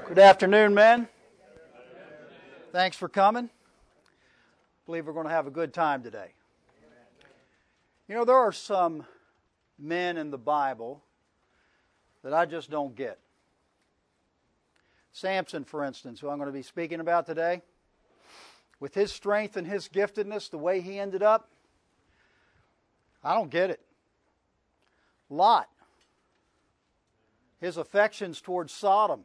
Good afternoon, men. Thanks for coming. I believe we're going to have a good time today. You know, there are some men in the Bible that I just don't get. Samson, for instance, who I'm going to be speaking about today, with his strength and his giftedness, the way he ended up, I don't get it. Lot, his affections towards Sodom,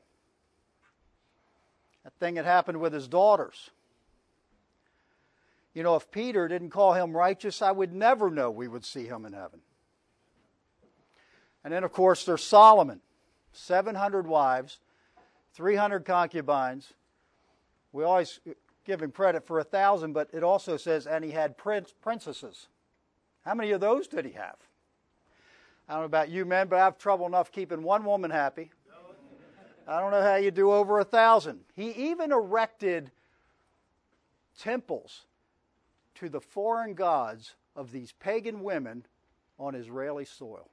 that thing that happened with his daughters. You know, if Peter didn't call him righteous, I would never know we would see him in heaven. And then, of course, there's Solomon, 700 wives, 300 concubines. We always give him credit for 1,000, but it also says, and he had princesses. How many of those did he have? I don't know about you men, but I have trouble enough keeping one woman happy. I don't know how you do over 1,000. He even erected temples to the foreign gods of these pagan women on Israeli soil.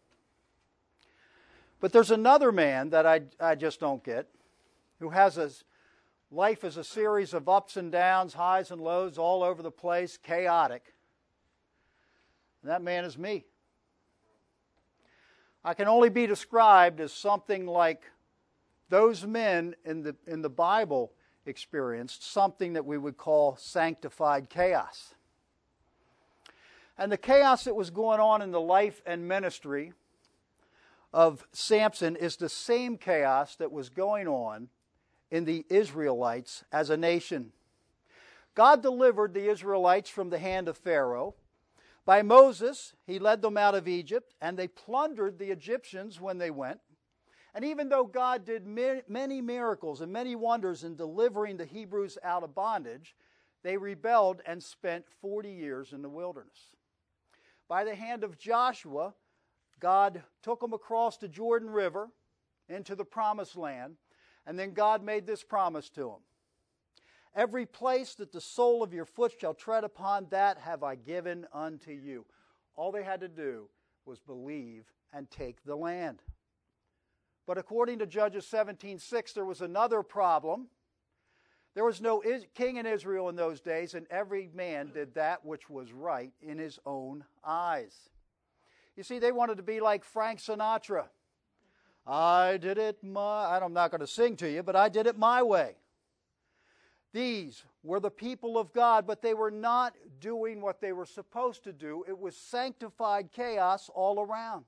But there's another man that I just don't get, who has his life as a series of ups and downs, highs and lows, all over the place, chaotic. And that man is me. I can only be described as something like those men in the Bible experienced, something that we would call sanctified chaos. And the chaos that was going on in the life and ministry of Samson is the same chaos that was going on in the Israelites as a nation. God delivered the Israelites from the hand of Pharaoh. By Moses, he led them out of Egypt, and they plundered the Egyptians when they went. And even though God did many miracles and many wonders in delivering the Hebrews out of bondage, they rebelled and spent 40 years in the wilderness. By the hand of Joshua, God took them across the Jordan River into the Promised Land, and then God made this promise to them. Every place that the sole of your foot shall tread upon, that have I given unto you. All they had to do was believe and take the land. But according to Judges 17:6, there was another problem. There was no king in Israel in those days, and every man did that which was right in his own eyes. You see, they wanted to be like Frank Sinatra. I'm not going to sing to you, but I did it my way. These were the people of God, but they were not doing what they were supposed to do. It was sanctified chaos all around.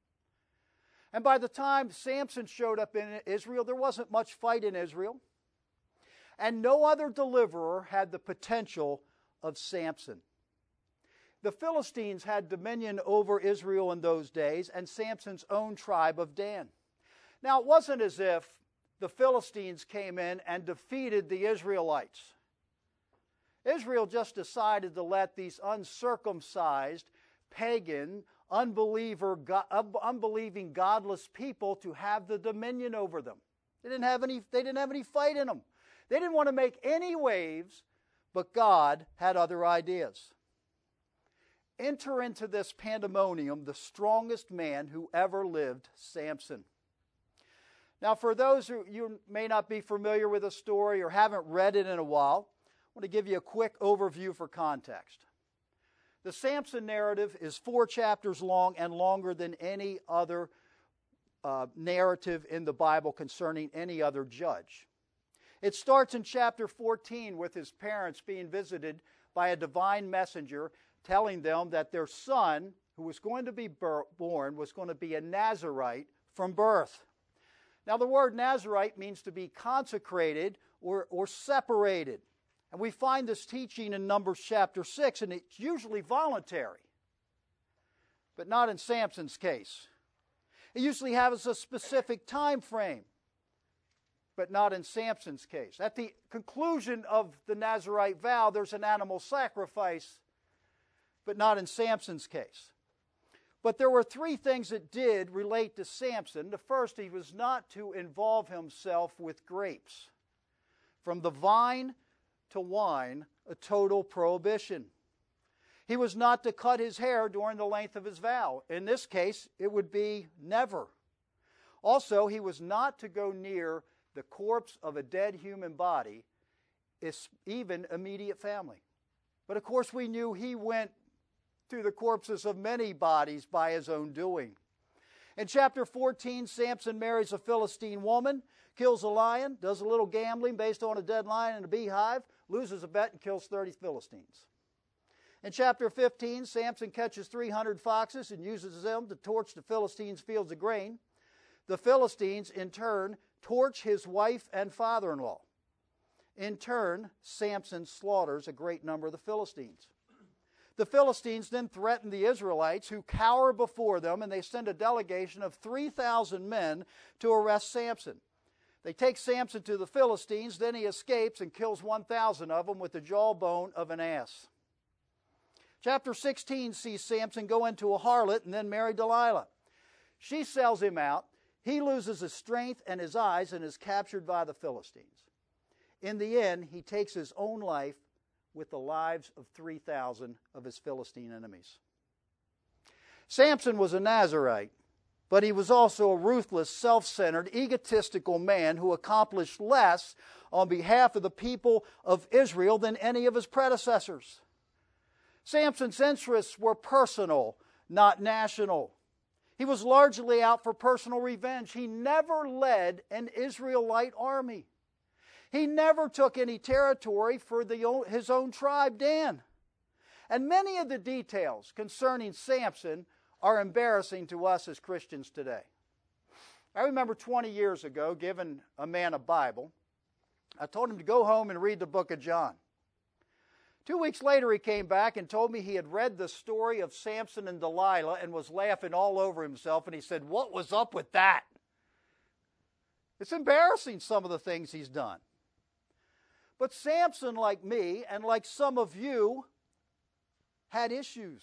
And by the time Samson showed up in Israel, there wasn't much fight in Israel. And no other deliverer had the potential of Samson. The Philistines had dominion over Israel in those days, and Samson's own tribe of Dan. Now, it wasn't as if the Philistines came in and defeated the Israelites. Israel just decided to let these uncircumcised, pagan, unbelieving, godless people to have the dominion over them. They didn't have any fight in them. They didn't want to make any waves, but God had other ideas. Enter into this pandemonium the strongest man who ever lived, Samson. Now, for those who you may not be familiar with the story or haven't read it in a while, I want to give you a quick overview for context. The Samson narrative is 4 chapters long and longer than any other narrative in the Bible concerning any other judge. It starts in chapter 14 with his parents being visited by a divine messenger telling them that their son, who was going to be born, was going to be a Nazirite from birth. Now, the word Nazirite means to be consecrated or separated. And we find this teaching in Numbers chapter 6, and it's usually voluntary, but not in Samson's case. It usually has a specific time frame, but not in Samson's case. At the conclusion of the Nazirite vow, there's an animal sacrifice, but not in Samson's case. But there were 3 things that did relate to Samson. The first, he was not to involve himself with grapes. From the vine to wine, a total prohibition. He was not to cut his hair during the length of his vow. In this case, it would be never. Also, he was not to go near the corpse of a dead human body, is even immediate family. But of course we knew he went through the corpses of many bodies by his own doing. In chapter 14, Samson marries a Philistine woman, kills a lion, does a little gambling based on a dead lion in a beehive, loses a bet and kills 30 Philistines. In chapter 15, Samson catches 300 foxes and uses them to torch the Philistines' fields of grain. The Philistines, in turn, torch his wife and father-in-law. In turn, Samson slaughters a great number of the Philistines. The Philistines then threaten the Israelites, who cower before them, and they send a delegation of 3,000 men to arrest Samson. They take Samson to the Philistines, then he escapes and kills 1,000 of them with the jawbone of an ass. Chapter 16 sees Samson go into a harlot and then marry Delilah. She sells him out. He loses his strength and his eyes and is captured by the Philistines. In the end, he takes his own life with the lives of 3,000 of his Philistine enemies. Samson was a Nazirite, but he was also a ruthless, self-centered, egotistical man who accomplished less on behalf of the people of Israel than any of his predecessors. Samson's interests were personal, not national. He was largely out for personal revenge. He never led an Israelite army. He never took any territory for his own tribe, Dan. And many of the details concerning Samson are embarrassing to us as Christians today. I remember 20 years ago giving a man a Bible. I told him to go home and read the book of John. 2 weeks later he came back and told me he had read the story of Samson and Delilah and was laughing all over himself, and he said, "What was up with that?" It's embarrassing, some of the things he's done. But Samson, like me, and like some of you, had issues.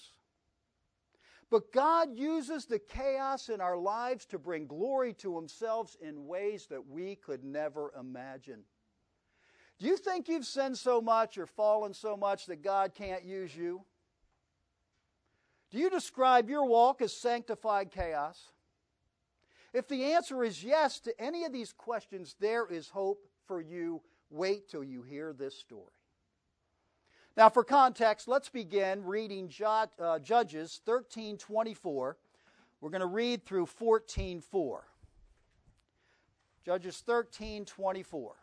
But God uses the chaos in our lives to bring glory to Himself in ways that we could never imagine. Do you think you've sinned so much or fallen so much that God can't use you? Do you describe your walk as sanctified chaos? If the answer is yes to any of these questions, there is hope for you. Wait till you hear this story. Now, for context, let's begin reading Judges 13:24. We're going to read through 14:4. Judges 13:24.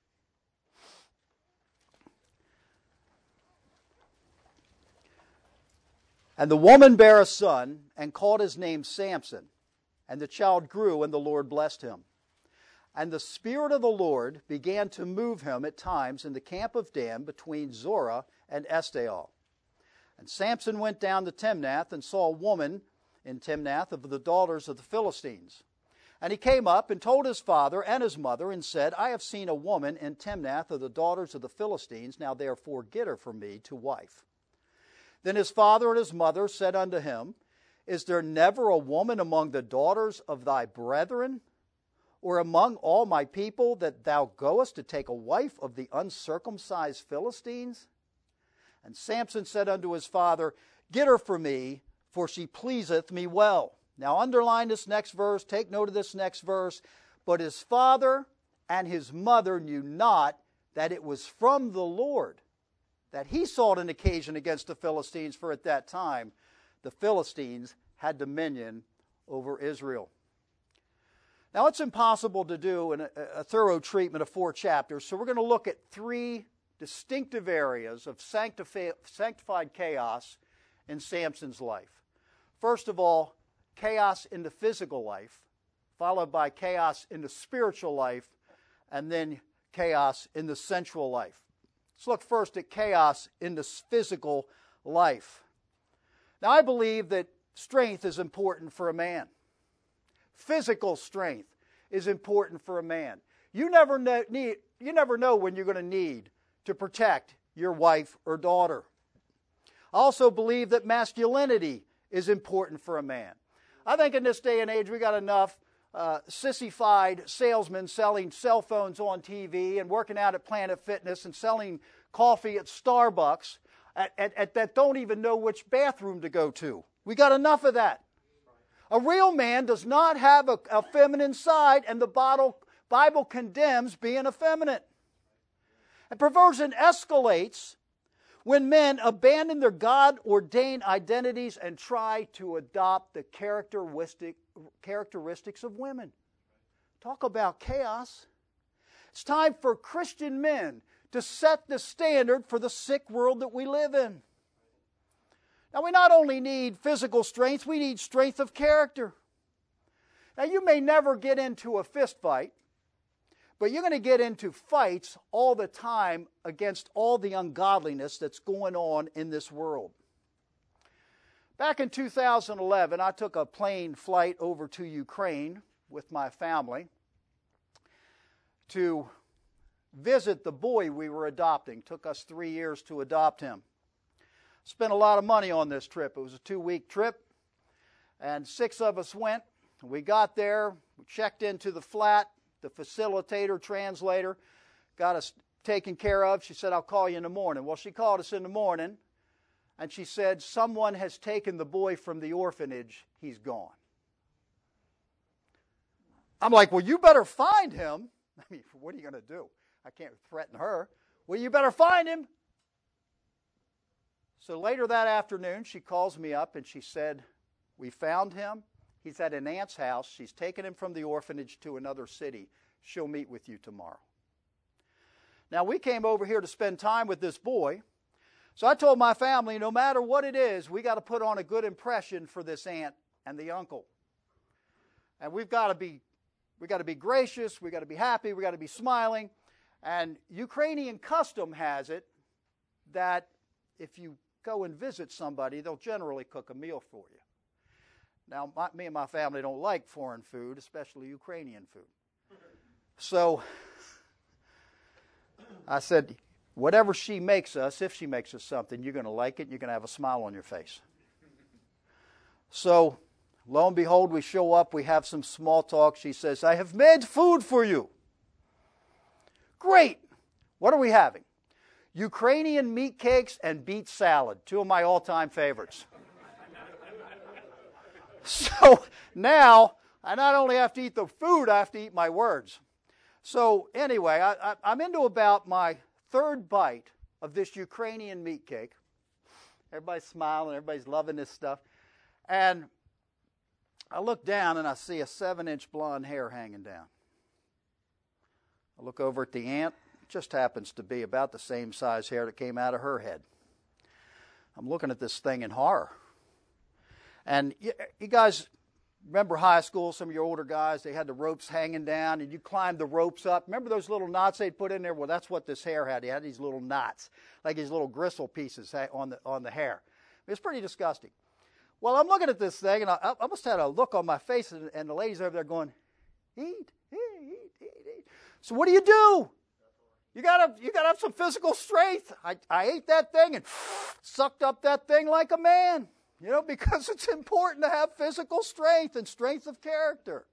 And the woman bare a son, and called his name Samson. And the child grew, and the Lord blessed him. And the Spirit of the Lord began to move him at times in the camp of Dan between Zorah and Eshtaol. And Samson went down to Timnath and saw a woman in Timnath of the daughters of the Philistines. And he came up and told his father and his mother and said, I have seen a woman in Timnath of the daughters of the Philistines. Now therefore get her for me to wife. Then his father and his mother said unto him, Is there never a woman among the daughters of thy brethren, or among all my people, that thou goest to take a wife of the uncircumcised Philistines? And Samson said unto his father, Get her for me, for she pleaseth me well. Now underline this next verse, take note of this next verse. But his father and his mother knew not that it was from the Lord that he sought an occasion against the Philistines, for at that time the Philistines had dominion over Israel. Now, it's impossible to do a thorough treatment of 4 chapters, so we're going to look at 3 distinctive areas of sanctified chaos in Samson's life. First of all, chaos in the physical life, followed by chaos in the spiritual life, and then chaos in the sensual life. Let's look first at chaos in the physical life. Now, I believe that strength is important for a man. Physical strength is important for a man. You never know when you're going to need to protect your wife or daughter. I also believe that masculinity is important for a man. I think in this day and age we got enough sissified salesmen selling cell phones on TV and working out at Planet Fitness and selling coffee at Starbucks that don't even know which bathroom to go to. We got enough of that. A real man does not have a feminine side, and the Bible condemns being effeminate. And perversion escalates when men abandon their God-ordained identities and try to adopt the characteristics of women. Talk about chaos. It's time for Christian men to set the standard for the sick world that we live in. Now, we not only need physical strength, we need strength of character. Now, you may never get into a fist fight, but you're going to get into fights all the time against all the ungodliness that's going on in this world. Back in 2011, I took a plane flight over to Ukraine with my family to visit the boy we were adopting. It took us 3 years to adopt him. Spent a lot of money on this trip. It was a 2-week trip, and 6 of us went. We got there, we checked into the flat. The facilitator, translator, got us taken care of. She said, I'll call you in the morning. Well, she called us in the morning, and she said, someone has taken the boy from the orphanage. He's gone. I'm like, well, you better find him. I mean, what are you going to do? I can't threaten her. Well, you better find him. So later that afternoon, she calls me up, and she said, we found him. He's at an aunt's house. She's taken him from the orphanage to another city. She'll meet with you tomorrow. Now, we came over here to spend time with this boy. So I told my family, no matter what it is, we got to put on a good impression for this aunt and the uncle. And we've got to be gracious, we got to be happy, we got to be smiling. And Ukrainian custom has it that if you go and visit somebody, they'll generally cook a meal for you. Now, me and my family don't like foreign food, especially Ukrainian food. So I said, whatever she makes us, if she makes us something, you're going to like it, you're going to have a smile on your face. So, lo and behold, we show up, we have some small talk. She says, I have made food for you. Great. What are we having? Ukrainian meat cakes and beet salad, 2 of my all-time favorites. So now, I not only have to eat the food, I have to eat my words. So anyway, I'm into about my 3rd bite of this Ukrainian meat cake. Everybody's smiling, everybody's loving this stuff. And I look down and I see a 7-inch blonde hair hanging down. I look over at the aunt. It just happens to be about the same size hair that came out of her head. I'm looking at this thing in horror. And you guys remember high school, some of your older guys, they had the ropes hanging down, and you climbed the ropes up. Remember those little knots they'd put in there? Well, that's what this hair had. He had these little knots, like these little gristle pieces on the hair. It's pretty disgusting. Well, I'm looking at this thing, and I almost had a look on my face, and the lady's over there going, eat. So what do? You gotta have some physical strength. I ate that thing and sucked up that thing like a man. Because it's important to have physical strength and strength of character.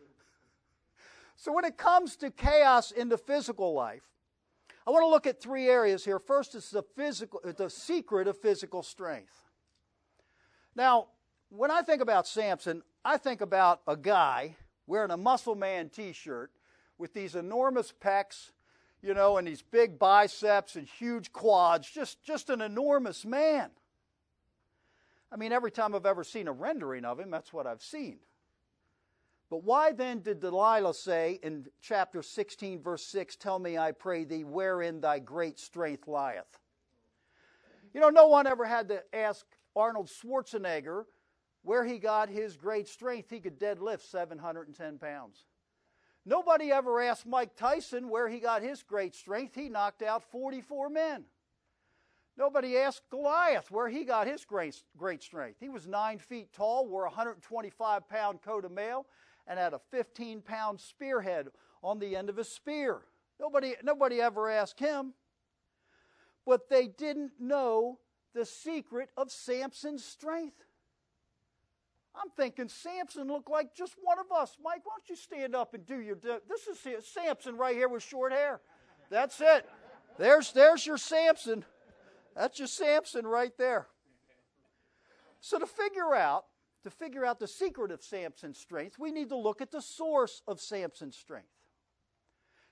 So when it comes to chaos in the physical life, I want to look at 3 areas here. First is the secret of physical strength. Now, when I think about Samson, I think about a guy wearing a Muscle Man t-shirt with these enormous pecs, and these big biceps and huge quads, just an enormous man. I mean, every time I've ever seen a rendering of him, that's what I've seen. But why then did Delilah say in chapter 16, verse 6, tell me, I pray thee, wherein thy great strength lieth? No one ever had to ask Arnold Schwarzenegger where he got his great strength. He could deadlift 710 pounds. Nobody ever asked Mike Tyson where he got his great strength. He knocked out 44 men. Nobody asked Goliath where he got his great strength. He was 9 feet tall, wore a 125-pound coat of mail, and had a 15-pound spearhead on the end of his spear. Nobody ever asked him. But they didn't know the secret of Samson's strength. I'm thinking Samson looked like just one of us. Mike, why don't you stand up and do your... This is Samson right here with short hair. That's it. There's your Samson. That's your Samson right there. So to figure out the secret of Samson's strength, we need to look at the source of Samson's strength.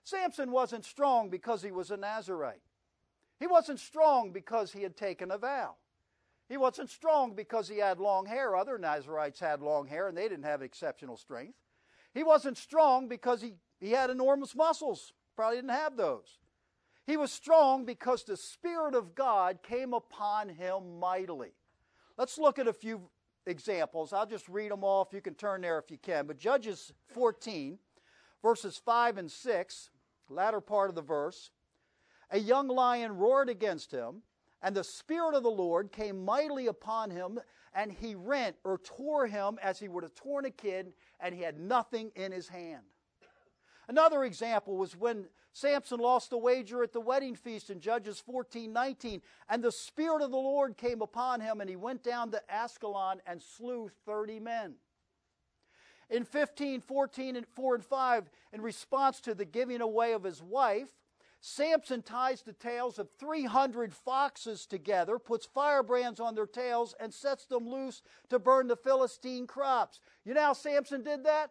Samson wasn't strong because he was a Nazirite. He wasn't strong because he had taken a vow. He wasn't strong because he had long hair. Other Nazirites had long hair and they didn't have exceptional strength. He wasn't strong because he had enormous muscles. Probably didn't have those. He was strong because the Spirit of God came upon him mightily. Let's look at a few examples. I'll just read them off. You can turn there if you can. But Judges 14, verses 5 and 6, latter part of the verse. A young lion roared against him, and the Spirit of the Lord came mightily upon him, and he rent or tore him as he would have torn a kid, and he had nothing in his hand. Another example was when Samson lost the wager at the wedding feast in Judges 14:19, and the Spirit of the Lord came upon him, and he went down to Ascalon and slew 30 men. In 15:14 and 4 and 5, in response to the giving away of his wife, Samson ties the tails of 300 foxes together, puts firebrands on their tails, and sets them loose to burn the Philistine crops. You know how Samson did that?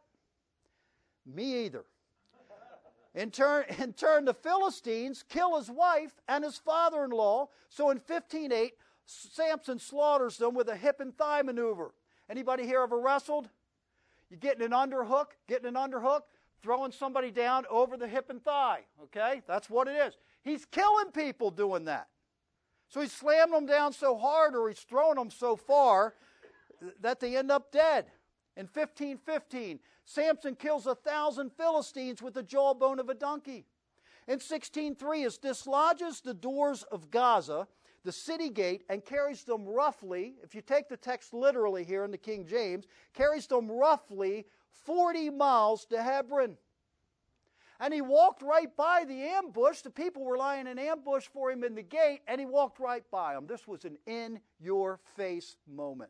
Me either. In turn, the Philistines kill his wife and his father-in-law. So in 15:8, Samson slaughters them with a hip and thigh maneuver. Anybody here ever wrestled? You getting an underhook, throwing somebody down over the hip and thigh. Okay? That's what it is. He's killing people doing that. So he's slamming them down so hard, or he's throwing them so far that they end up dead. In 15:15, Samson kills 1,000 Philistines with the jawbone of a donkey. In 16:3, he dislodges the doors of Gaza, the city gate, and carries them roughly, if you take the text literally here in the King James, carries them roughly 40 miles to Hebron. And he walked right by the ambush. The people were lying in ambush for him in the gate, and he walked right by them. This was an in-your-face moment.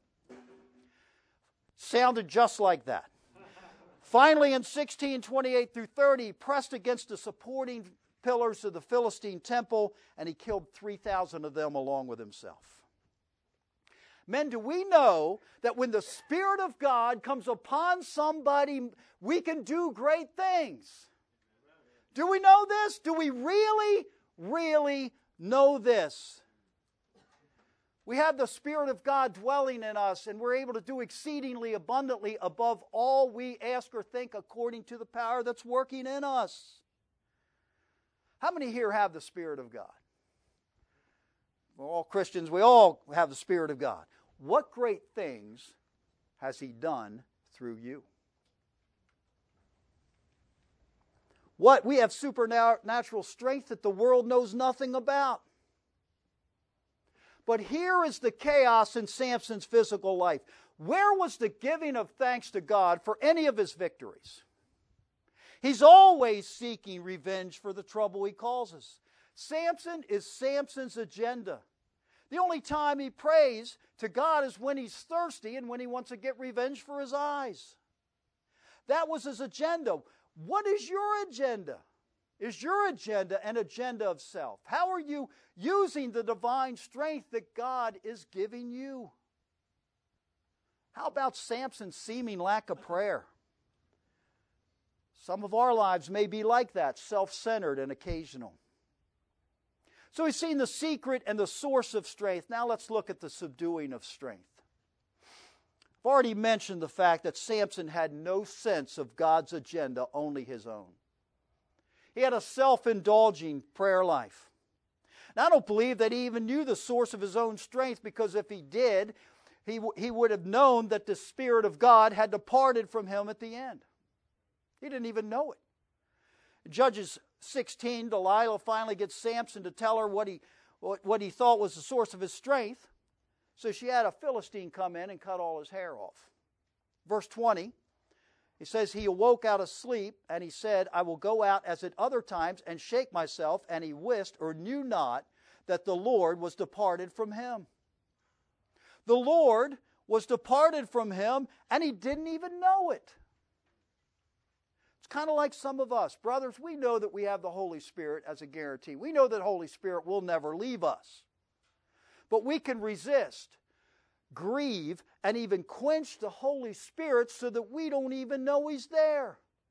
Sounded just like that. Finally, in 16:28 through 30, he pressed against the supporting pillars of the Philistine temple, and he killed 3,000 of them along with himself. Men, do we know that when the Spirit of God comes upon somebody, we can do great things? Do we know this? Do we really, really know this? We have the Spirit of God dwelling in us, and we're able to do exceedingly abundantly above all we ask or think according to the power that's working in us. How many here have the Spirit of God? We're all Christians. We all have the Spirit of God. What great things has He done through you? We have supernatural strength that the world knows nothing about. But here is the chaos in Samson's physical life. Where was the giving of thanks to God for any of his victories? He's always seeking revenge for the trouble he causes. Samson is Samson's agenda. The only time he prays to God is when he's thirsty and when he wants to get revenge for his eyes. That was his agenda. What is your agenda? Is your agenda an agenda of self? How are you using the divine strength that God is giving you? How about Samson's seeming lack of prayer? Some of our lives may be like that, self-centered and occasional. So we've seen the secret and the source of strength. Now let's look at the subduing of strength. I've already mentioned the fact that Samson had no sense of God's agenda, only his own. He had a self-indulging prayer life. Now, I don't believe that he even knew the source of his own strength, because if he did, he would have known that the Spirit of God had departed from him at the end. He didn't even know it. In Judges 16, Delilah finally gets Samson to tell her what he thought was the source of his strength. So she had a Philistine come in and cut all his hair off. Verse 20. He says, he awoke out of sleep, and he said, I will go out as at other times and shake myself. And he wist or knew not that the Lord was departed from him. The Lord was departed from him, and he didn't even know it. It's kind of like some of us. Brothers, we know that we have the Holy Spirit as a guarantee. We know that the Holy Spirit will never leave us. But we can resist, grieve, and even quench the Holy Spirit so that we don't even know He's there.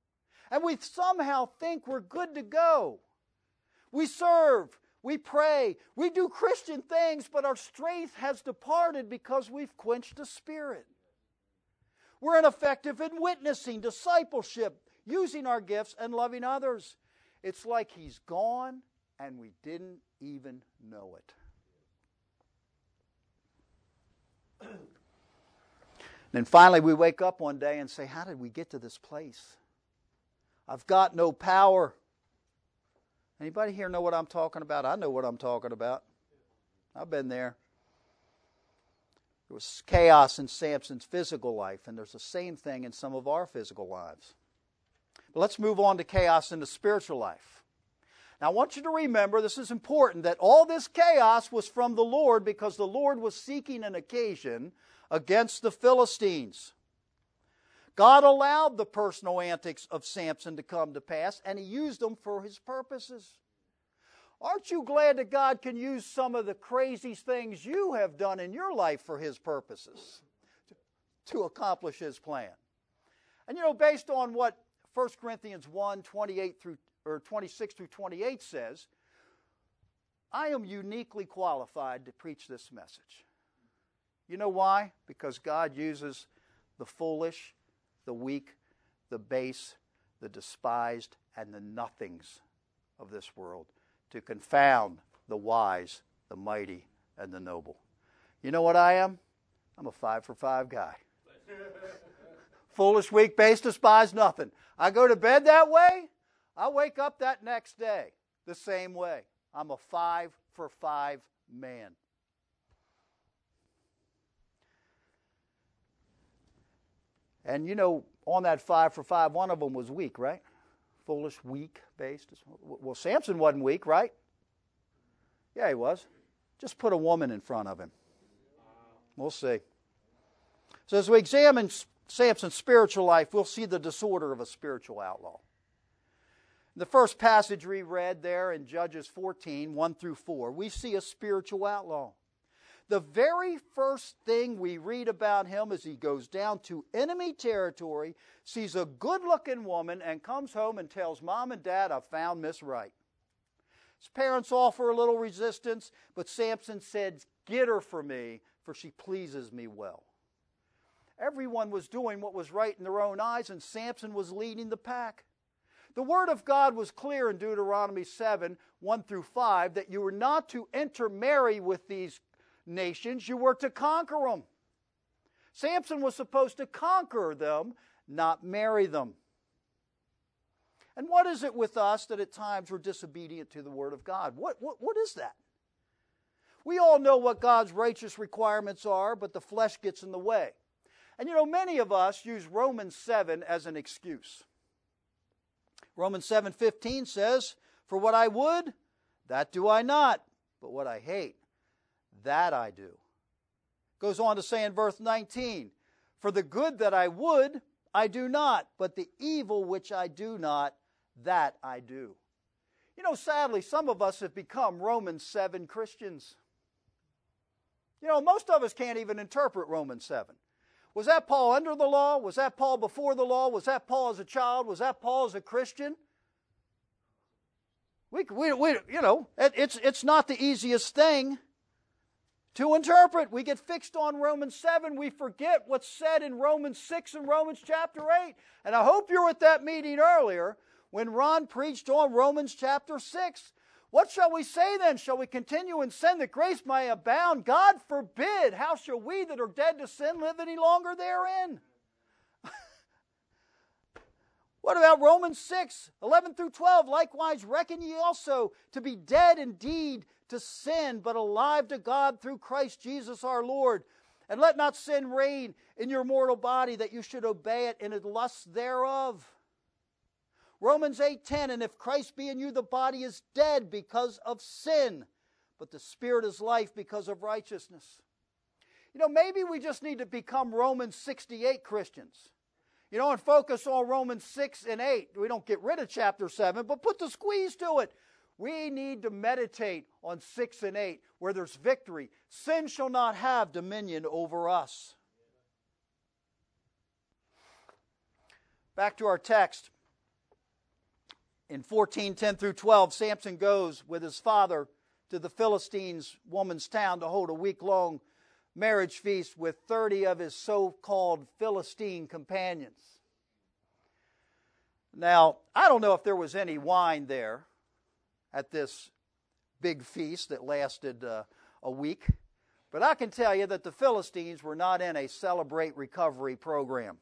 And we somehow think we're good to go. We serve, we pray, we do Christian things, but our strength has departed because we've quenched the Spirit. We're ineffective in witnessing, discipleship, using our gifts, and loving others. It's like He's gone and we didn't even know it. Then finally we wake up one day and say, how did we get to this place? I've got no power. Anybody here know what I'm talking about? I know what I'm talking about. I've been there. There was chaos in Samson's physical life, and there's the same thing in some of our physical lives. But let's move on to chaos in the spiritual life. Now I want you to remember, this is important, that all this chaos was from the Lord because the Lord was seeking an occasion against the Philistines. God allowed the personal antics of Samson to come to pass, and He used them for His purposes. Aren't you glad that God can use some of the crazy things you have done in your life for His purposes to accomplish His plan? And based on what 1 Corinthians 1, 26 through 28 says, I am uniquely qualified to preach this message. You know why? Because God uses the foolish, the weak, the base, the despised, and the nothings of this world to confound the wise, the mighty, and the noble. You know what I am? I'm a 5 for 5 guy. Foolish, weak, base, despised, nothing. I go to bed that way, I wake up that next day the same way. I'm a 5 for 5 man. And on that 5 for 5, one of them was weak, right? Foolish, weak, based. Well, Samson wasn't weak, right? Yeah, he was. Just put a woman in front of him. We'll see. So as we examine Samson's spiritual life, we'll see the disorder of a spiritual outlaw. The first passage we read there in Judges 14, 1 through 4, we see a spiritual outlaw. The very first thing we read about him is he goes down to enemy territory, sees a good-looking woman, and comes home and tells Mom and Dad, I've found Miss Right. His parents offer a little resistance, but Samson said, get her for me, for she pleases me well. Everyone was doing what was right in their own eyes, and Samson was leading the pack. The Word of God was clear in Deuteronomy 7, 1 through 5, that you were not to intermarry with these nations, you were to conquer them. Samson was supposed to conquer them, not marry them. And what is it with us that at times we're disobedient to the Word of God? What is that? We all know what God's righteous requirements are, but the flesh gets in the way. And many of us use Romans 7 as an excuse. Romans 7:15 says, for what I would, that do I not, but what I hate, that I do. Goes on to say in verse 19, for the good that I would, I do not, but the evil which I do not, that I do. Sadly, some of us have become Romans 7 Christians. Most of us can't even interpret Romans 7. Was that Paul under the law? Was that Paul before the law? Was that Paul as a child? Was that Paul as a Christian? It's not the easiest thing to interpret. We get fixed on Romans 7. We forget what's said in Romans 6 and Romans chapter 8. And I hope you were at that meeting earlier when Ron preached on Romans chapter 6. What shall we say then? Shall we continue in sin that grace may abound? God forbid. How shall we that are dead to sin live any longer therein? What about Romans 6, 11 through 12? Likewise, reckon ye also to be dead indeed to sin, but alive to God through Christ Jesus our Lord. And let not sin reign in your mortal body, that you should obey it in the lusts thereof. Romans 8:10, and if Christ be in you, the body is dead because of sin, but the spirit is life because of righteousness. Maybe we just need to become Romans 68 Christians. And focus on Romans 6 and 8. We don't get rid of chapter 7, but put the squeeze to it. We need to meditate on 6 and 8, where there's victory. Sin shall not have dominion over us. Back to our text. In 14:10 through 12, Samson goes with his father to the Philistines' woman's town to hold a week-long marriage feast with 30 of his so-called Philistine companions. Now, I don't know if there was any wine there at this big feast that lasted a week, but I can tell you that the Philistines were not in a celebrate recovery program.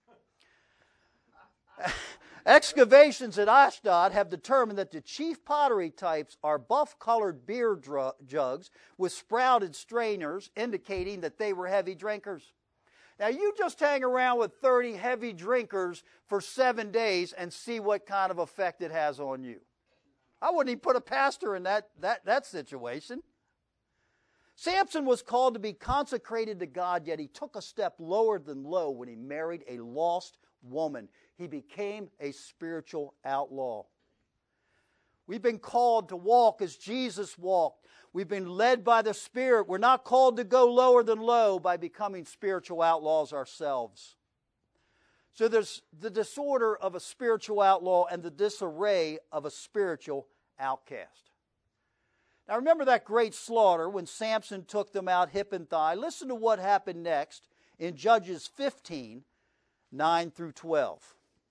Excavations at Ashdod have determined that the chief pottery types are buff-colored beer jugs with sprouted strainers, indicating that they were heavy drinkers. Now, you just hang around with 30 heavy drinkers for 7 days and see what kind of effect it has on you. I wouldn't even put a pastor in that situation. Samson was called to be consecrated to God, yet he took a step lower than low when he married a lost woman. He became a spiritual outlaw. We've been called to walk as Jesus walked. We've been led by the Spirit. We're not called to go lower than low by becoming spiritual outlaws ourselves. So there's the disorder of a spiritual outlaw and the disarray of a spiritual outcast. Now remember that great slaughter when Samson took them out hip and thigh. Listen to what happened next in Judges 15, 9 through 12.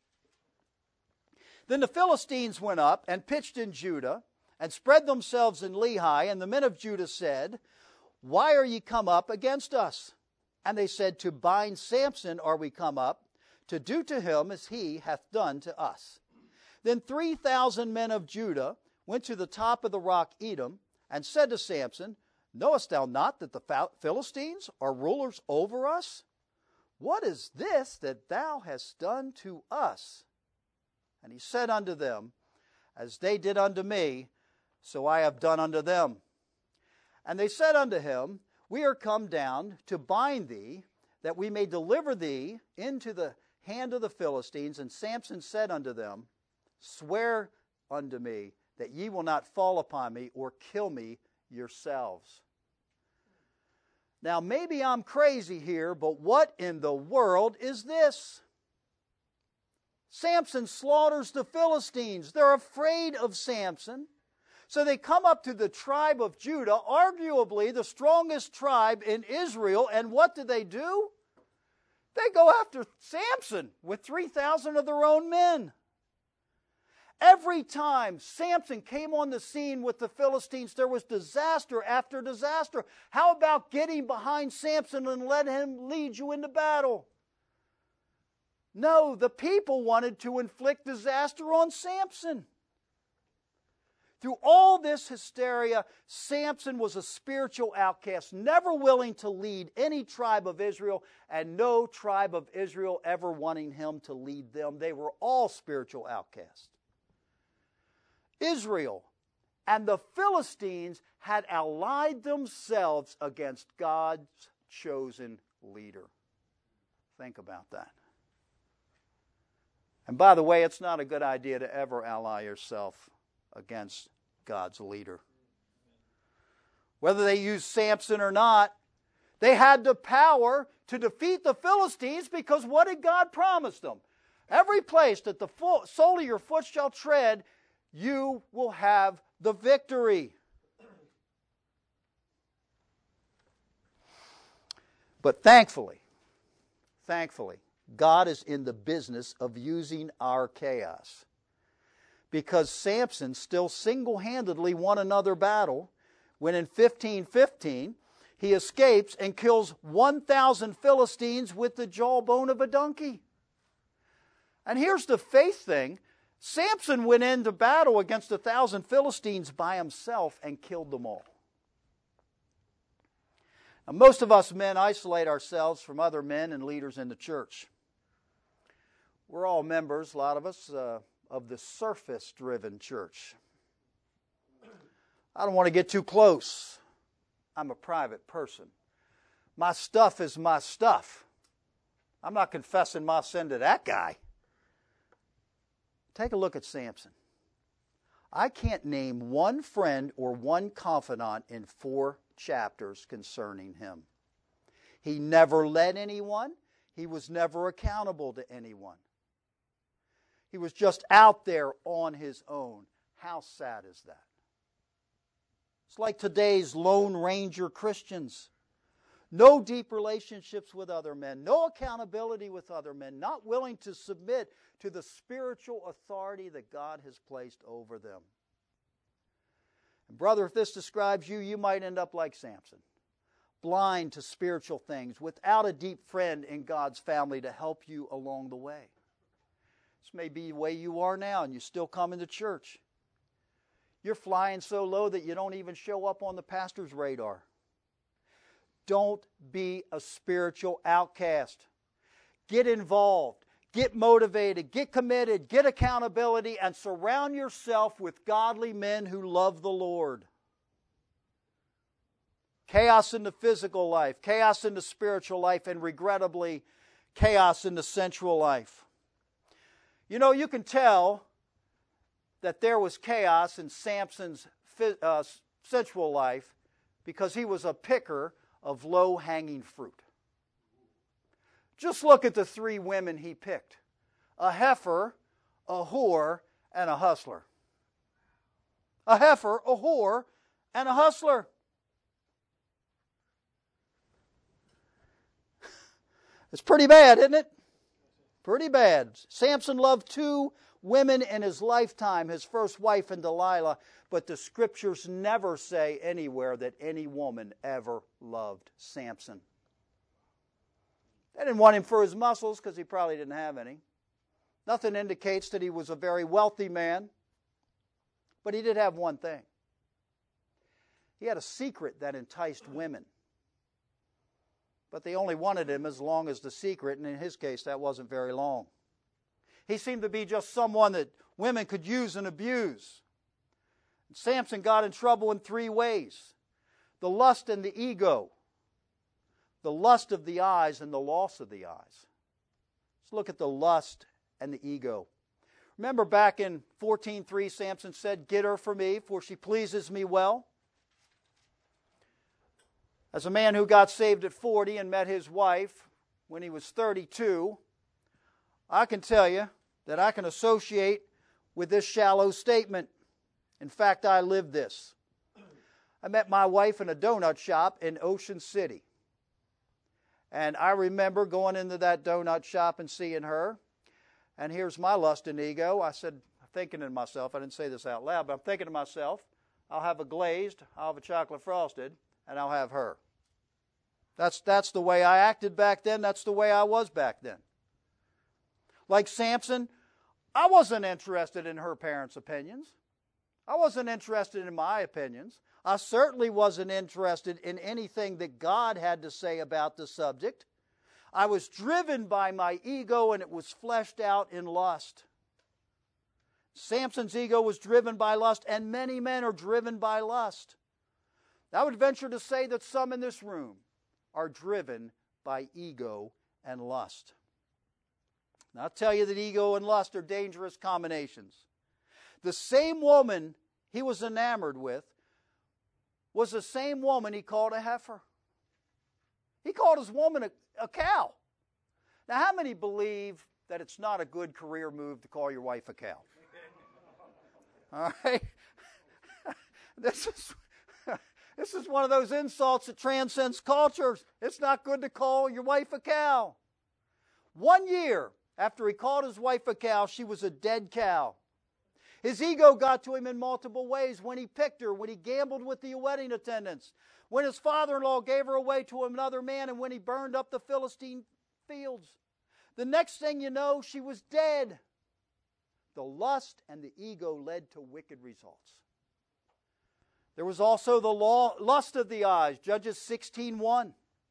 Then the Philistines went up and pitched in Judah and spread themselves in Lehi, and the men of Judah said, "Why are ye come up against us?" And they said, "To bind Samson are we come up, to do to him as he hath done to us." Then 3,000 men of Judah went to the top of the rock Edom, and said to Samson, "Knowest thou not that the Philistines are rulers over us? What is this that thou hast done to us?" And he said unto them, "As they did unto me, so I have done unto them." And they said unto him, "We are come down to bind thee, that we may deliver thee into the hand of the Philistines." And Samson said unto them, "Swear unto me that ye will not fall upon me or kill me yourselves." Now, maybe I'm crazy here, but what in the world is this? Samson slaughters the Philistines. They're afraid of Samson. So they come up to the tribe of Judah, arguably the strongest tribe in Israel, and what do? They go after Samson with 3,000 of their own men. Every time Samson came on the scene with the Philistines, there was disaster after disaster. How about getting behind Samson and let him lead you into battle? No, the people wanted to inflict disaster on Samson. Through all this hysteria, Samson was a spiritual outcast, never willing to lead any tribe of Israel, and no tribe of Israel ever wanting him to lead them. They were all spiritual outcasts. Israel and the Philistines had allied themselves against God's chosen leader. Think about that. And by the way, it's not a good idea to ever ally yourself against God's leader. Whether they used Samson or not, they had the power to defeat the Philistines, because what did God promise them? Every place that the sole of your foot shall tread, you will have the victory. But thankfully, God is in the business of using our chaos. Because Samson still single-handedly won another battle when in 15:15 he escapes and kills 1,000 Philistines with the jawbone of a donkey. And here's the faith thing. Samson went into battle against 1,000 Philistines by himself and killed them all. Now, most of us men isolate ourselves from other men and leaders in the church. We're all members, a lot of us, of the surface-driven church. I don't want to get too close. I'm a private person. My stuff is my stuff. I'm not confessing my sin to that guy. Take a look at Samson. I can't name one friend or one confidant in 4 chapters concerning him. He never led anyone. He was never accountable to anyone. He was just out there on his own. How sad is that? It's like today's Lone Ranger Christians. No deep relationships with other men, no accountability with other men, not willing to submit to the spiritual authority that God has placed over them. And brother, if this describes you, you might end up like Samson, blind to spiritual things, without a deep friend in God's family to help you along the way. This may be the way you are now, and you still come into church. You're flying so low that you don't even show up on the pastor's radar. Don't be a spiritual outcast. Get involved. Get motivated. Get committed. Get accountability. And surround yourself with godly men who love the Lord. Chaos in the physical life. Chaos in the spiritual life. And regrettably, chaos in the sensual life. You know, you can tell that there was chaos in Samson's sensual life because he was a picker of low-hanging fruit. Just look at the three women he picked: a heifer, a whore, and a hustler. A heifer, a whore, and a hustler. It's pretty bad, isn't it? Pretty bad. Samson loved two women in his lifetime, his first wife and Delilah, but the scriptures never say anywhere that any woman ever loved Samson. They didn't want him for his muscles because he probably didn't have any. Nothing indicates that he was a very wealthy man, but he did have one thing. He had a secret that enticed women. But they only wanted him as long as the secret, and in his case, that wasn't very long. He seemed to be just someone that women could use and abuse. And Samson got in trouble in three ways: the lust and the ego, the lust of the eyes, and the loss of the eyes. Let's look at the lust and the ego. Remember back in 14:3, Samson said, "Get her for me, for she pleases me well." As a man who got saved at 40 and met his wife when he was 32, I can tell you that I can associate with this shallow statement. In fact, I lived this. I met my wife in a donut shop in Ocean City. And I remember going into that donut shop and seeing her. And here's my lust and ego. I said, thinking to myself, I didn't say this out loud, but I'm thinking to myself, I'll have a glazed, I'll have a chocolate frosted, and I'll have her. That's the way I acted back then. That's the way I was back then. Like Samson, I wasn't interested in her parents' opinions. I wasn't interested in my opinions. I certainly wasn't interested in anything that God had to say about the subject. I was driven by my ego, and it was fleshed out in lust. Samson's ego was driven by lust, and many men are driven by lust. I would venture to say that some in this room are driven by ego and lust. Now, I'll tell you that ego and lust are dangerous combinations. The same woman he was enamored with was the same woman he called a heifer. He called his woman a cow. Now, how many believe that it's not a good career move to call your wife a cow? All right? This is one of those insults that transcends cultures. It's not good to call your wife a cow. 1 year after he called his wife a cow, she was a dead cow. His ego got to him in multiple ways. When he picked her, when he gambled with the wedding attendants, when his father-in-law gave her away to another man, and when he burned up the Philistine fields. The next thing you know, she was dead. The lust and the ego led to wicked results. There was also the lust of the eyes, Judges 16:1.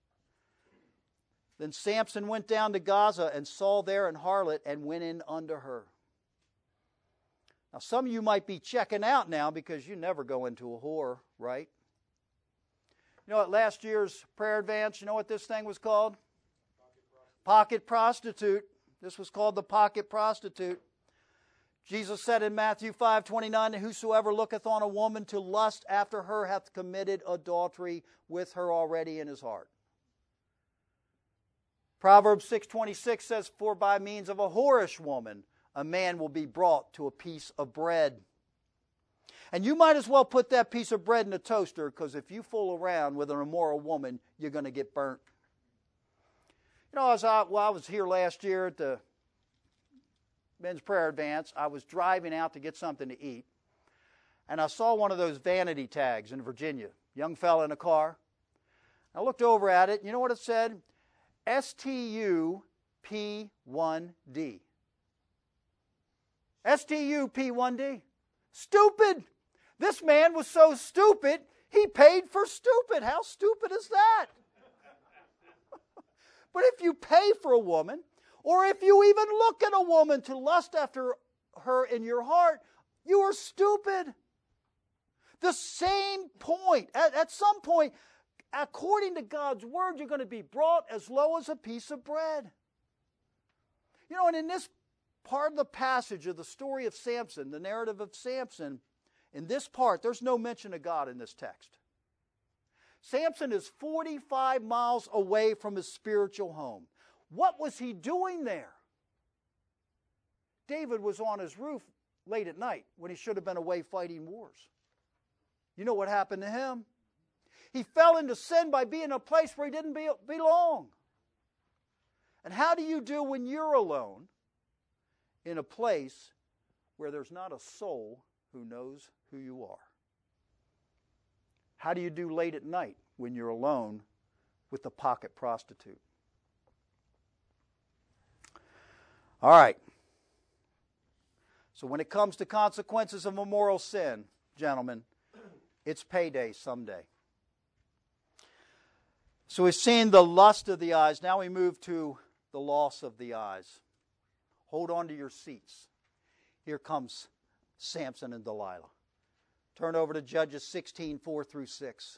Then Samson went down to Gaza and saw there an harlot and went in unto her. Now, some of you might be checking out now because you never go into a whore, right? You know, at last year's prayer advance, you know what this thing was called? Pocket prostitute. This was called the pocket prostitute. Jesus said in Matthew 5:29, "Whosoever looketh on a woman to lust after her hath committed adultery with her already in his heart." Proverbs 6:26 says, "For by means of a whorish woman a man will be brought to a piece of bread. And you might as well put that piece of bread in a toaster, because if you fool around with an immoral woman, you're going to get burnt. You know, I was here last year at the Men's Prayer Advance. I was driving out to get something to eat, and I saw one of those vanity tags in Virginia. Young fella in a car. I looked over at it. You know what it said? STUP1D. STUP1D. Stupid. This man was so stupid, he paid for stupid. How stupid is that? But if you pay for a woman, or if you even look at a woman to lust after her in your heart, you are stupid. The same point. At some point, according to God's word, you're going to be brought as low as a piece of bread. You know, and in this part of the passage of the story of Samson, the narrative of Samson, in this part, there's no mention of God in this text. Samson is 45 miles away from his spiritual home. What was he doing there? David was on his roof late at night when he should have been away fighting wars. You know what happened to him? He fell into sin by being in a place where he didn't belong. And how do you do when you're alone in a place where there's not a soul who knows who you are? How do you do late at night when you're alone with the pocket prostitute? All right. So when it comes to consequences of immoral sin, gentlemen, it's payday someday. So we've seen the lust of the eyes. Now we move to the loss of the eyes. Hold on to your seats. Here comes Samson and Delilah. Turn over to Judges 16, 4 through 6.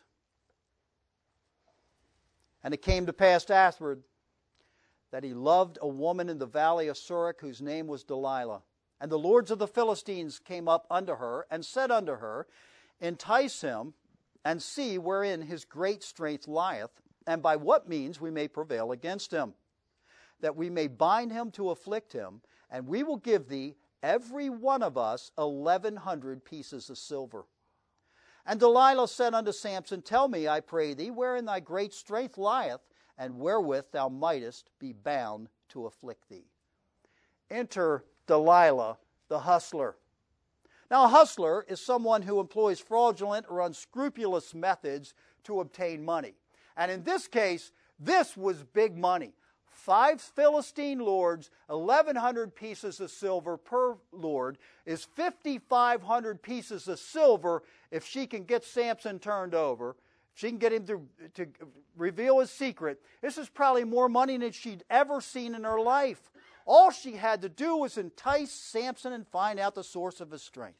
And it came to pass afterward that he loved a woman in the valley of Sorek, whose name was Delilah. And the lords of the Philistines came up unto her, and said unto her, Entice him, and see wherein his great strength lieth, and by what means we may prevail against him, that we may bind him to afflict him, and we will give thee every one of us 1,100 pieces of silver. And Delilah said unto Samson, Tell me, I pray thee, wherein thy great strength lieth, and wherewith thou mightest be bound to afflict thee. Enter Delilah, the hustler. Now, a hustler is someone who employs fraudulent or unscrupulous methods to obtain money. And in this case, this was big money. 5 Philistine lords, 1,100 pieces of silver per lord, is 5,500 pieces of silver if she can get Samson turned over. If she can get him to reveal his secret. This is probably more money than she'd ever seen in her life. All she had to do was entice Samson and find out the source of his strength.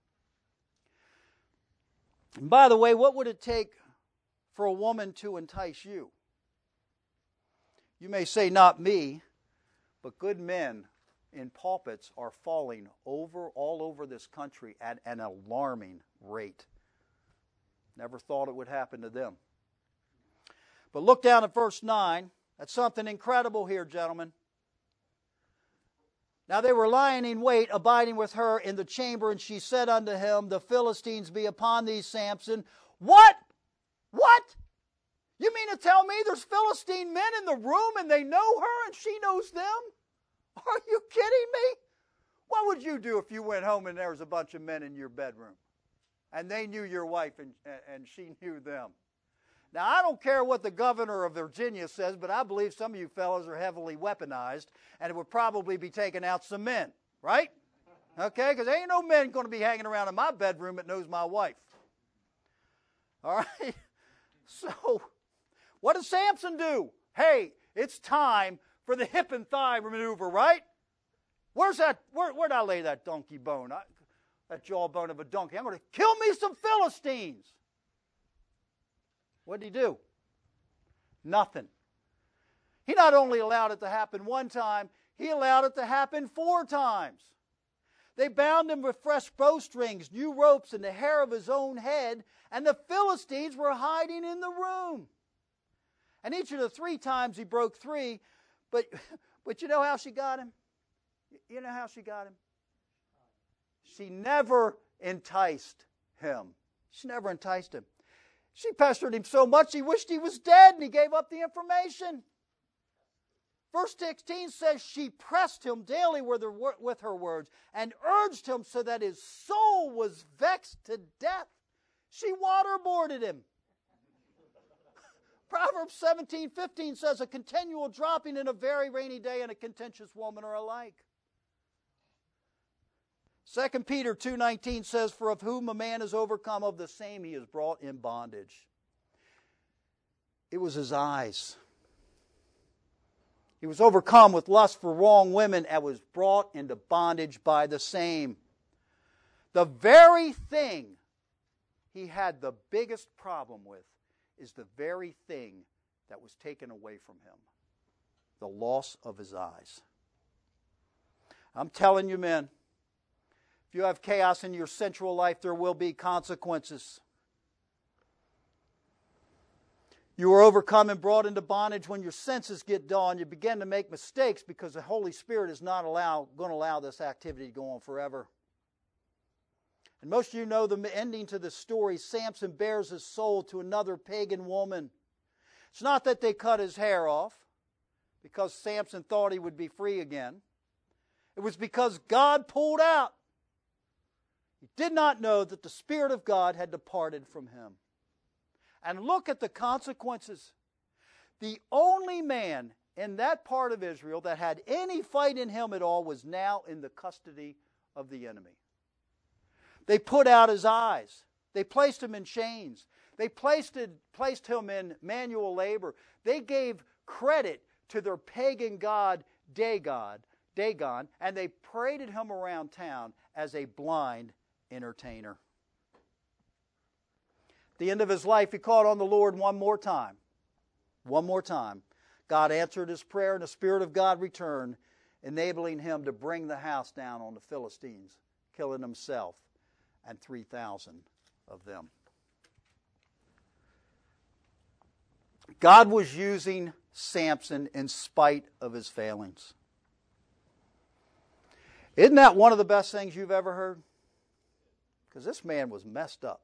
And by the way, what would it take for a woman to entice you? You may say, not me, but good men in pulpits are falling all over this country at an alarming rate. Never thought it would happen to them. But look down at verse 9. That's something incredible here, gentlemen. Now they were lying in wait, abiding with her in the chamber, and she said unto him, The Philistines be upon thee, Samson. What? What? You mean to tell me there's Philistine men in the room and they know her and she knows them? Are you kidding me? What would you do if you went home and there was a bunch of men in your bedroom and they knew your wife and she knew them? Now, I don't care what the governor of Virginia says, but I believe some of you fellows are heavily weaponized and it would probably be taking out some men, right? Okay, because there ain't no men going to be hanging around in my bedroom that knows my wife. All right? So, what does Samson do? Hey, it's time for the hip and thigh maneuver, right? Where'd I lay that donkey bone? That jawbone of a donkey. I'm going to kill me some Philistines. What did he do? Nothing. He not only allowed it to happen one time, he allowed it to happen 4 times. They bound him with fresh bowstrings, new ropes, and the hair of his own head, and the Philistines were hiding in the room. And each of the 3 times he broke 3, but you know how she got him? You know how she got him? She never enticed him. She never enticed him. She pestered him so much he wished he was dead, and he gave up the information. Verse 16 says she pressed him daily with her words and urged him so that his soul was vexed to death. She waterboarded him. Proverbs 17:15 says a continual dropping in a very rainy day and a contentious woman are alike. 2 Peter 2:19 says, for of whom a man is overcome, of the same he is brought in bondage. It was his eyes. He was overcome with lust for wrong women and was brought into bondage by the same. The very thing he had the biggest problem with is the very thing that was taken away from him. The loss of his eyes. I'm telling you, men, if you have chaos in your sensual life, there will be consequences. You are overcome and brought into bondage when your senses get dull and you begin to make mistakes because the Holy Spirit is not going to allow this activity to go on forever. And most of you know the ending to the story. Samson bears his soul to another pagan woman. It's not that they cut his hair off because Samson thought he would be free again. It was because God pulled out. He did not know that the Spirit of God had departed from him. And look at the consequences. The only man in that part of Israel that had any fight in him at all was now in the custody of the enemy. They put out his eyes. They placed him in chains. They placed him in manual labor. They gave credit to their pagan god Dagon, and they paraded him around town as a blind entertainer. At the end of his life, he called on the Lord one more time. One more time. God answered his prayer, and the Spirit of God returned, enabling him to bring the house down on the Philistines, killing himself and 3,000 of them. God was using Samson in spite of his failings. Isn't that one of the best things you've ever heard? Because this man was messed up.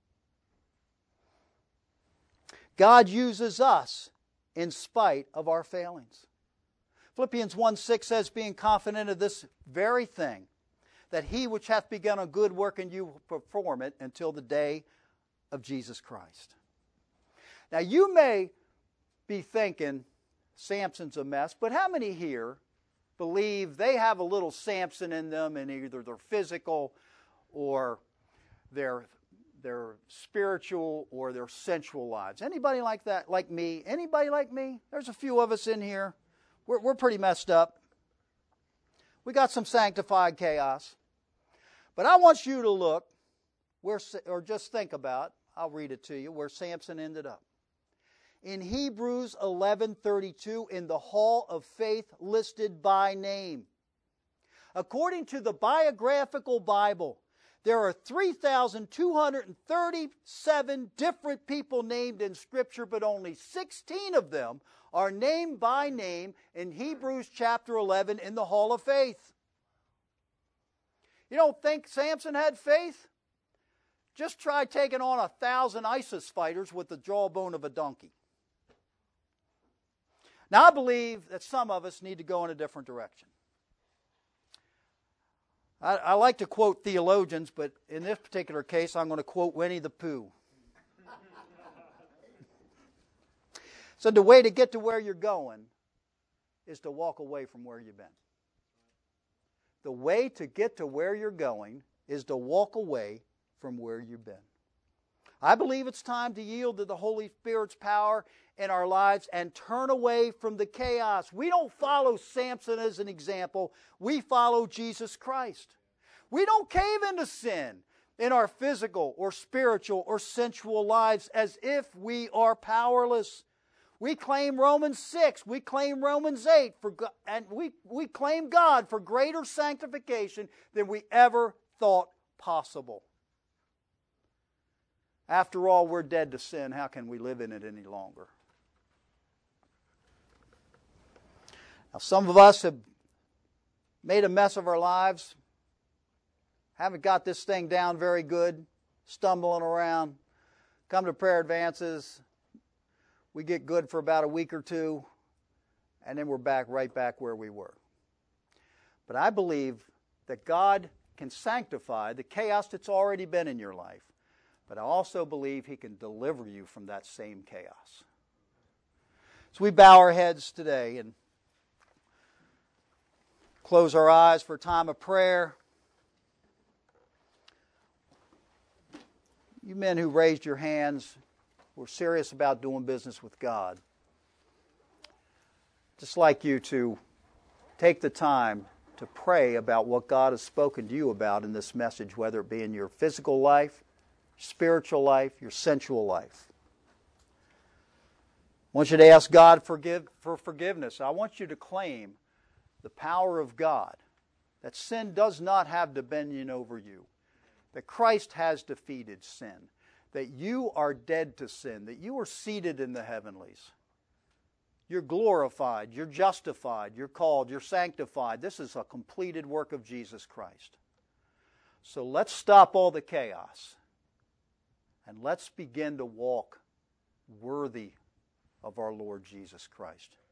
God uses us in spite of our failings. Philippians 1:6 says, being confident of this very thing, that he which hath begun a good work in you will perform it until the day of Jesus Christ. Now you may be thinking Samson's a mess, but how many here believe they have a little Samson in them in either their physical or their spiritual or their sensual lives? Anybody like that? Like me? Anybody like me? There's a few of us in here. We're pretty messed up. We got some sanctified chaos. But I want you to look, or just think about, I'll read it to you, where Samson ended up. In Hebrews 11:32, in the hall of faith listed by name. According to the biographical Bible, there are 3,237 different people named in Scripture, but only 16 of them are named by name in Hebrews chapter 11 in the hall of faith. You don't think Samson had faith? Just try taking on 1,000 ISIS fighters with the jawbone of a donkey. Now, I believe that some of us need to go in a different direction. I like to quote theologians, but in this particular case, I'm going to quote Winnie the Pooh. So the way to get to where you're going is to walk away from where you've been. The way to get to where you're going is to walk away from where you've been. I believe it's time to yield to the Holy Spirit's power in our lives and turn away from the chaos. We don't follow Samson as an example. We follow Jesus Christ. We don't cave into sin in our physical or spiritual or sensual lives as if we are powerless. We claim Romans 6, we claim Romans 8, and we claim God for greater sanctification than we ever thought possible. After all, we're dead to sin. How can we live in it any longer? Now, some of us have, made a mess of our lives, haven't got this thing down very good, stumbling around, come to prayer advances, we get good for about a week or two, and then we're right back where we were. But I believe that God can sanctify the chaos that's already been in your life, but I also believe He can deliver you from that same chaos. So we bow our heads today and close our eyes for a time of prayer. You men who raised your hands were serious about doing business with God. Just like you to take the time to pray about what God has spoken to you about in this message, whether it be in your physical life, spiritual life, your sensual life. I want you to ask God for forgiveness. I want you to claim the power of God, that sin does not have dominion over you, that Christ has defeated sin, that you are dead to sin, that you are seated in the heavenlies. You're glorified, you're justified, you're called, you're sanctified. This is a completed work of Jesus Christ. So let's stop all the chaos and let's begin to walk worthy of our Lord Jesus Christ.